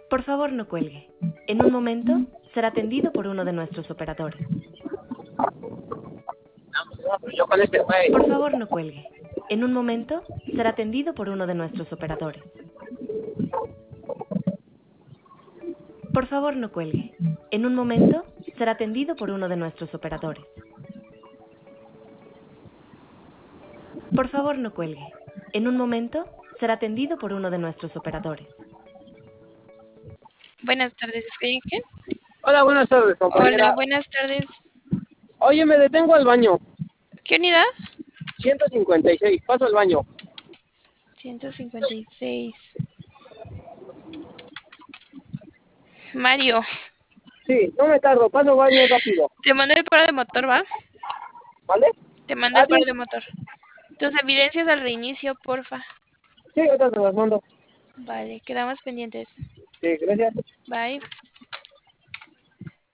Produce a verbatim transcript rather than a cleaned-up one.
Por favor, no cuelgue. En un momento será atendido por uno de nuestros operadores. Yo con este güey. Por favor, no cuelgue. En un momento será atendido por uno de nuestros operadores. Por favor, no cuelgue. En un momento será atendido por uno de nuestros operadores. Por favor, no cuelgue. En un momento será atendido por uno de nuestros operadores. Buenas tardes, ¿es qué? Hola, buenas tardes, compañera. Hola, buenas tardes. Oye, me detengo al baño. ¿Qué unidad? ciento cincuenta y seis, paso al baño. ciento cincuenta y seis. Mario, Sí, no me tardo, paso al baño rápido. te mandé el paro de motor, ¿va? ¿Vale? Te mandé Ah, el paro sí. de motor. Tus evidencias al reinicio, porfa. Sí, ahorita te las mando. Vale, quedamos pendientes. Sí, gracias. Bye.